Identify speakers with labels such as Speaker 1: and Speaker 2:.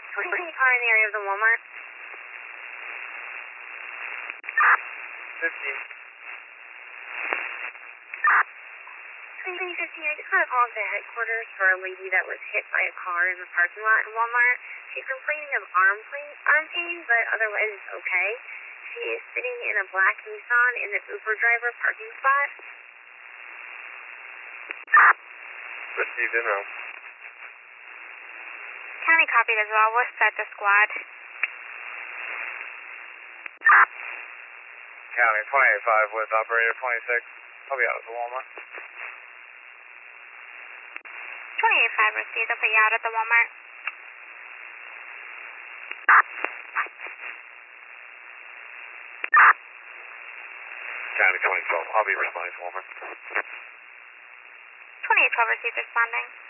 Speaker 1: Any car in the area of the Walmart?
Speaker 2: 15.
Speaker 1: 2015, I just got a call to headquarters for a lady that was hit by a car in the parking lot in Walmart. She's complaining of arm pain, but otherwise it's okay. She is sitting in a black Nissan in the Uber driver parking spot.
Speaker 2: Received in row.
Speaker 3: County copied as well. We'll set the squad.
Speaker 2: County 28-5 with operator 26. I'll be out at the Walmart.
Speaker 3: 28-5 received. I'll put you out at the Walmart.
Speaker 2: County 2012. I'll be responding to Walmart.
Speaker 3: 28-12 received responding.